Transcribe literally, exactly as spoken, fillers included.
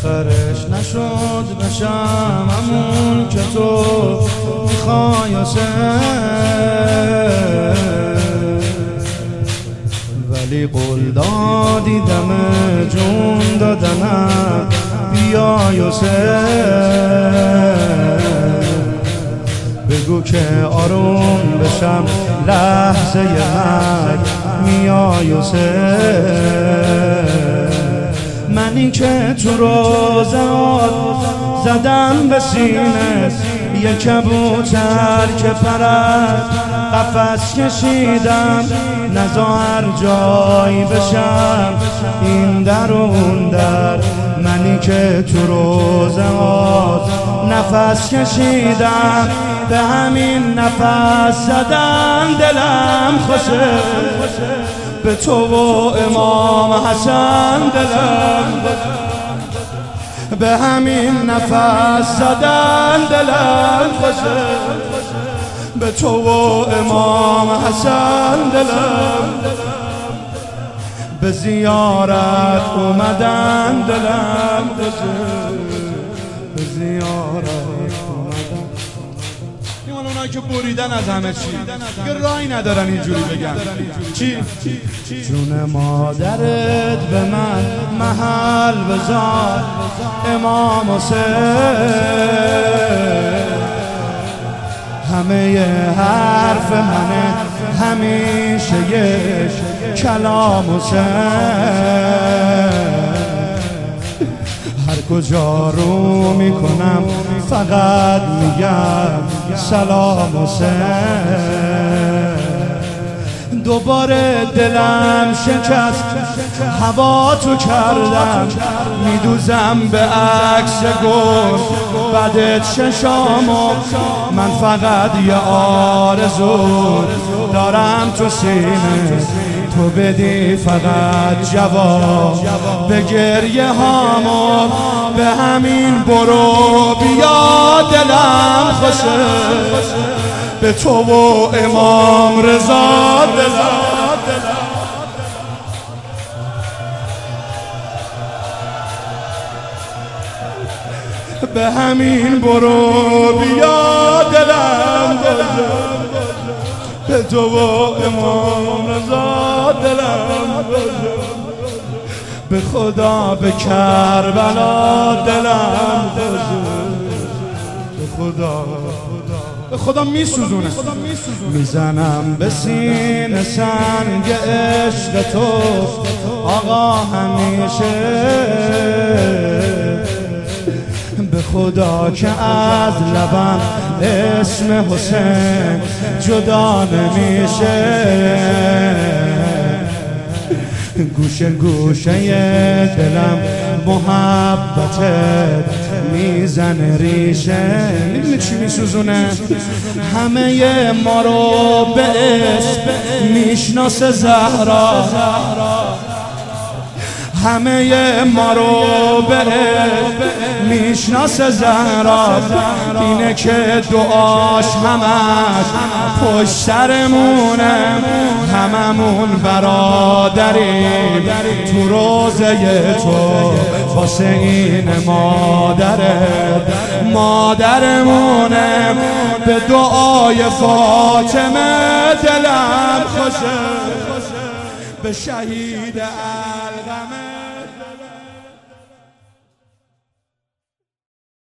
آخرش نشد بشم همون که تو میخوای ولی قول دادی دم جون دادنم بیای بگو که آروم بشم لحظه مرگ میای منی که تو روزات زدم به سینه یه کبوتر که پرد قفس کشیدم نزار جایی بشم این در و اون در منی که تو روزات نفس کشیدم به همین نفس زدن دلم خوشه به تو و امام حسن دلم به همین نفس زدن دلم خوشه به تو و امام حسن دلم به زیارت اومدن دلم خوشه به زیارت اومدن ایمان اونایی که بریدن از همه چی که راهی ندارن اینجوری بگن چی؟ جون مادرت به من محل بذار امام حسین همه حرف منه همیشه یک کلام حسین هر کجا رو میکنم فقط میگم سلام حسین دوباره دلم شکست هوا تو کردم میدوزم به عکس گل بعد چشامو من فقط یه آرزو دارم تو سینه تو بدی فقط جواب به گریه هامو به همین برو بیا دلم خوشه به تو و امام رضا دلم به همین برو بیا دلم به تو و امام رضا دلم به خدا به کربلا دلم به خدا به خدا میسوزونه میزنم به سینه سنگ عشق تو آقا همیشه به خدا که از لبم اسم حسین جدا نمیشه گوشه گوشه دلم محبتت میزنه ریشه میدونی چی میسوزونه همه ما رو به اسم میشناسه زهرا همه ما رو به میشناسه زهرا اینه که دعاش همش پشت سرمونه هممون برادریم تو روزه تو واسه این مادرت مادرمونه به دعای فاطمه دلم خوشه به شهید القمر